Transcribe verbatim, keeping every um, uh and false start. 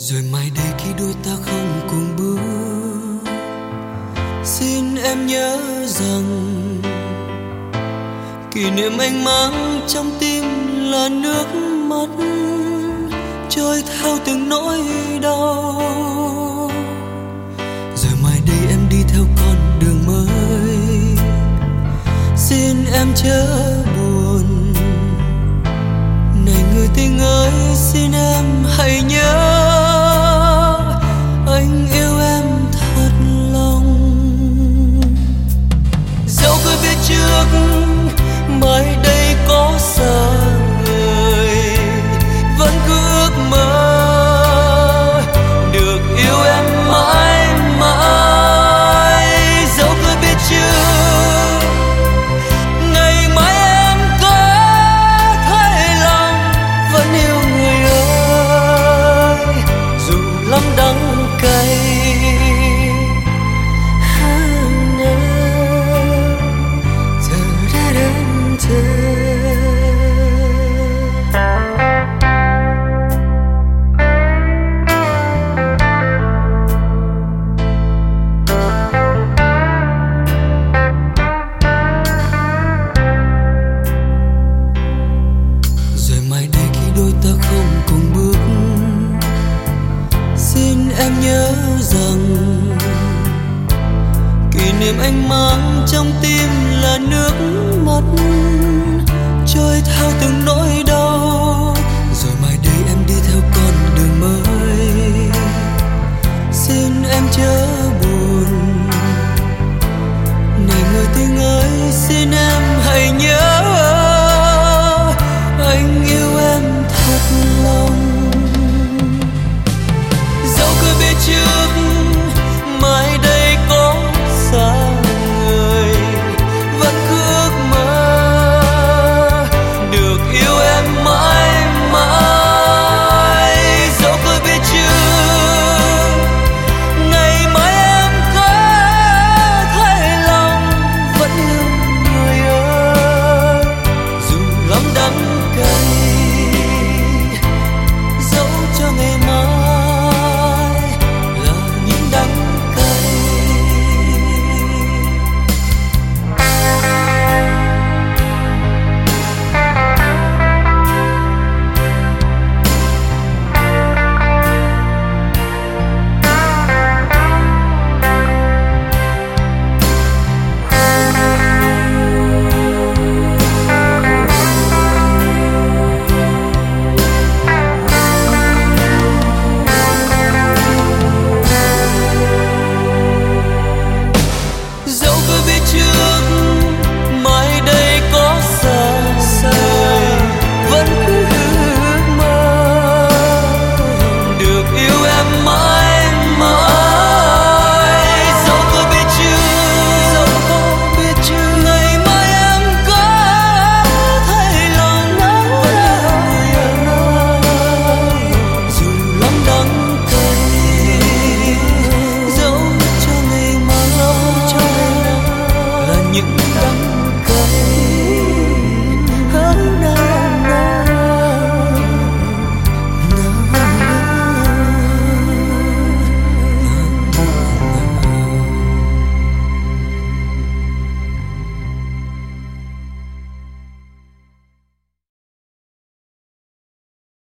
Rồi mai đây khi đôi ta không cùng bước, xin em nhớ rằng kỷ niệm anh mang trong tim là nước mắt trôi theo từng nỗi đau. Rồi mai đây em đi theo con đường mới, xin em chớ buồn. Này người tình ơi, xin em hãy nhớ anh yêu em thật lòng. Dẫu tôi biết trước mai đây có xa người, vẫn cứ ước mơ được yêu em mãi mãi. Dẫu tôi biết trước ngày mai em có thay lòng, vẫn yêu người ơi dù lắm đắng cay. Rồi mai đây khi đôi ta không cùng bước, xin em nhớ rằng kỷ niệm anh mang trong tim là nước mắt trôi theo từng nỗi đau.